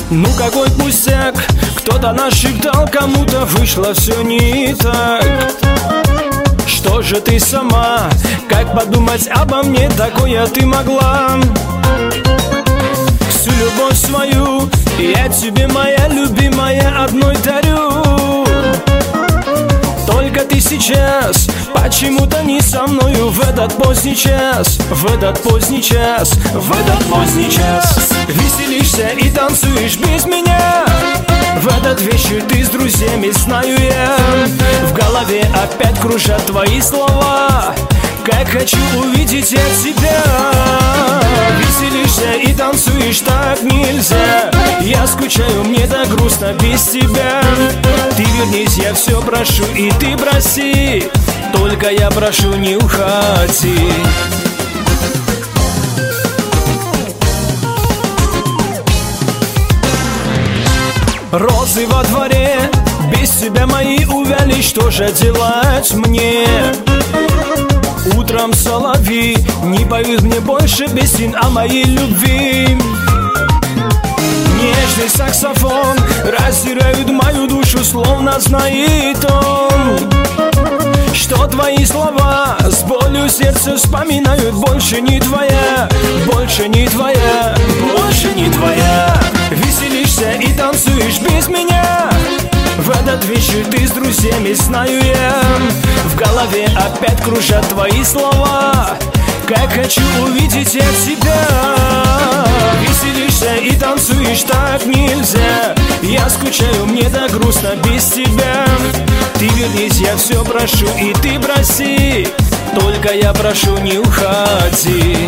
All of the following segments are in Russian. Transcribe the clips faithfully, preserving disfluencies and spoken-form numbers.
Ну какой пустяк, кто-то нашептал, кому-то вышло все не так. Что же ты сама, как подумать обо мне, такое ты могла? Всю любовь свою я тебе, моя любимая, одной дарю. Только ты сейчас почему-то не со мною в этот поздний час, в этот поздний час, в этот поздний час. Веселишься и танцуешь без меня. В этот вечер ты с друзьями, знаю я. В голове опять кружат твои слова. Как хочу увидеть я тебя. Веселишься и танцуешь, так нельзя. Я скучаю, мне так грустно без тебя. Ты вернись, я все прошу, и ты проси. Только я прошу, не уходи. Розы во дворе без тебя мои увяли, что же делать мне? Утром соловьи не поют мне больше песен о моей любви. Нежный саксофон раздирает мою душу, словно знает он, что твои слова с болью сердце вспоминают. Больше не твоя, больше не твоя, больше не твоя. Веселишься и танцуешь без меня. В этот вечер ты с друзьями, знаю я. В голове опять кружат твои слова. Как хочу увидеть я тебя. Веселишься и танцуешь, так нельзя. Я скучаю, мне так грустно без тебя. Ты вернись, я все прошу, и ты проси. Только я прошу, не уходи.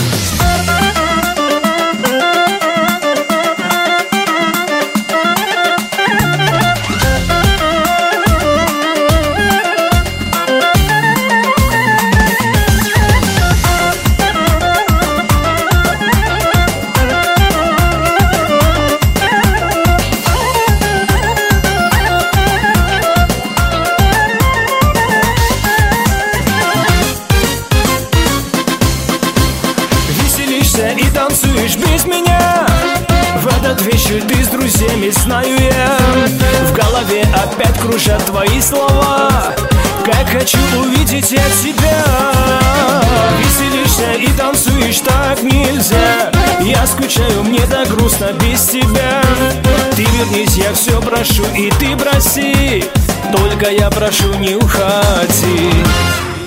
И танцуешь без меня. В этот вечер ты с друзьями, знаю я. В голове опять кружат твои слова. Как хочу увидеть я тебя. Веселишься и танцуешь, так нельзя. Я скучаю, мне так грустно без тебя. Ты вернись, я все прошу, и ты проси. Только я прошу, не уходи.